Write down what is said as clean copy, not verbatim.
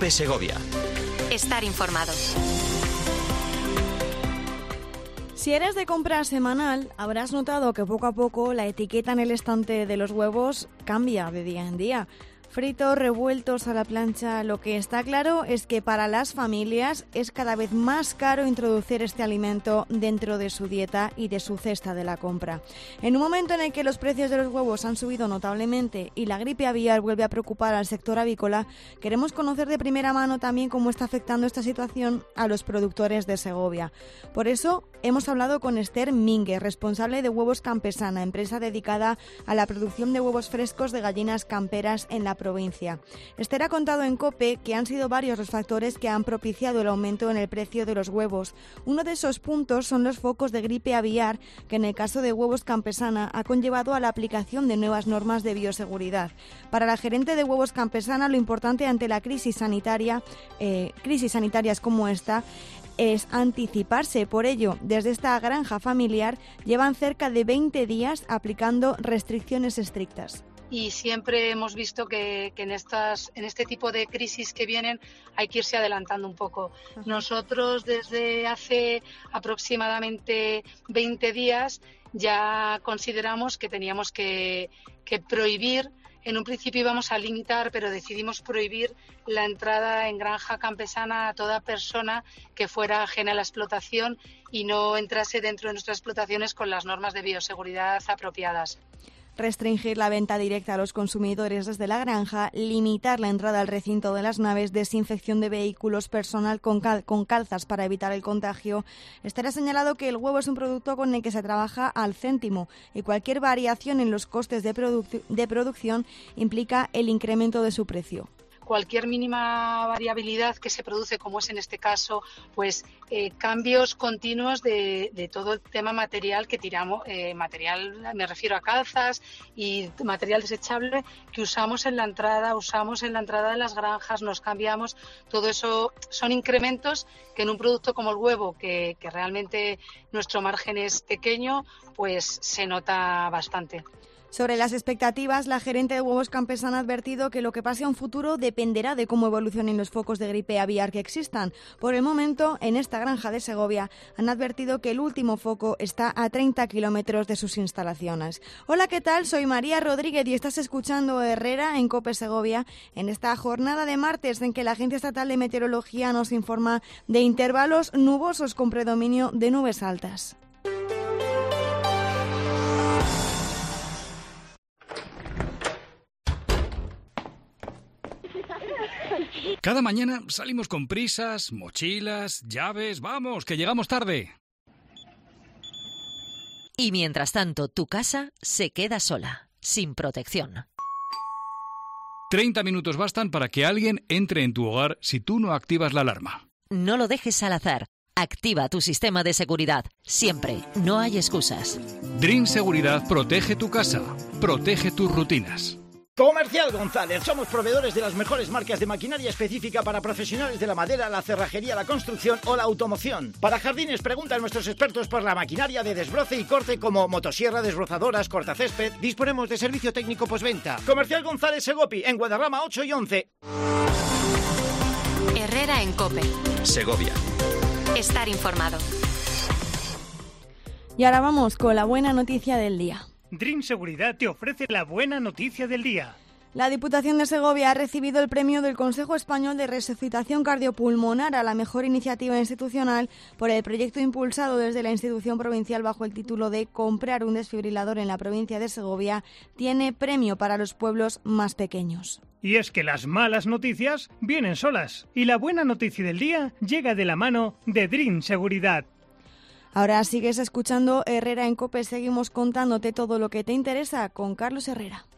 COPE Segovia. Estar informado. Si eres de compra semanal, habrás notado que poco a poco la etiqueta en el estante de los huevos cambia de día en día. Fritos, revueltos a la plancha, lo que está claro es que para las familias es cada vez más caro introducir este alimento dentro de su dieta y de su cesta de la compra. En un momento en el que los precios de los huevos han subido notablemente y la gripe aviar vuelve a preocupar al sector avícola, queremos conocer de primera mano también cómo está afectando esta situación a los productores de Segovia. Por eso hemos hablado con Esther Mínguez, responsable de Huevos Campesana, empresa dedicada a la producción de huevos frescos de gallinas camperas en la provincia. Esther ha contado en COPE que han sido varios los factores que han propiciado el aumento en el precio de los huevos. Uno de esos puntos son los focos de gripe aviar, que en el caso de Huevos Campesana ha conllevado a la aplicación de nuevas normas de bioseguridad. Para la gerente de Huevos Campesana, lo importante ante la crisis sanitarias como esta, es anticiparse. Por ello, desde esta granja familiar llevan cerca de 20 días aplicando restricciones estrictas. Y siempre hemos visto que en este tipo de crisis que vienen hay que irse adelantando un poco. Nosotros desde hace aproximadamente 20 días ya consideramos que teníamos que prohibir. En un principio íbamos a limitar, pero decidimos prohibir la entrada en granja campesana a toda persona que fuera ajena a la explotación y no entrase dentro de nuestras explotaciones con las normas de bioseguridad apropiadas. Restringir la venta directa a los consumidores desde la granja, limitar la entrada al recinto de las naves, desinfección de vehículos, personal con calzas para evitar el contagio. Estará señalado que el huevo es un producto con el que se trabaja al céntimo y cualquier variación en los costes de producción implica el incremento de su precio. Cualquier mínima variabilidad que se produce, como es en este caso, pues cambios continuos de todo el tema material que tiramos, me refiero a calzas y material desechable que usamos en la entrada de las granjas, nos cambiamos, todo eso son incrementos que en un producto como el huevo, que realmente nuestro margen es pequeño, pues se nota bastante. Sobre las expectativas, la gerente de Huevos Campesana ha advertido que lo que pase a un futuro dependerá de cómo evolucionen los focos de gripe aviar que existan. Por el momento, en esta granja de Segovia, han advertido que el último foco está a 30 kilómetros de sus instalaciones. Hola, ¿qué tal? Soy María Rodríguez y estás escuchando Herrera en COPE Segovia en esta jornada de martes en que la Agencia Estatal de Meteorología nos informa de intervalos nubosos con predominio de nubes altas. Cada mañana salimos con prisas, mochilas, llaves, vamos, que llegamos tarde. Y mientras tanto, tu casa se queda sola, sin protección. 30 minutos bastan para que alguien entre en tu hogar si tú no activas la alarma. No lo dejes al azar. Activa tu sistema de seguridad. Siempre. No hay excusas. Dream Seguridad protege tu casa, protege tus rutinas. Comercial González. Somos proveedores de las mejores marcas de maquinaria específica para profesionales de la madera, la cerrajería, la construcción o la automoción. Para jardines, pregunta a nuestros expertos por la maquinaria de desbroce y corte como motosierra, desbrozadoras, cortacésped. Disponemos de servicio técnico postventa. Comercial González Segopi, en Guadarrama 8 y 11. Herrera en COPE. Segovia. Estar informado. Y ahora vamos con la buena noticia del día. Dream Seguridad te ofrece la buena noticia del día. La Diputación de Segovia ha recibido el premio del Consejo Español de Resucitación Cardiopulmonar a la mejor iniciativa institucional por el proyecto impulsado desde la institución provincial bajo el título de Comprar un desfibrilador en la provincia de Segovia. Tiene premio para los pueblos más pequeños. Y es que las malas noticias vienen solas y la buena noticia del día llega de la mano de Dream Seguridad. Ahora sigues escuchando Herrera en COPE, seguimos contándote todo lo que te interesa con Carlos Herrera.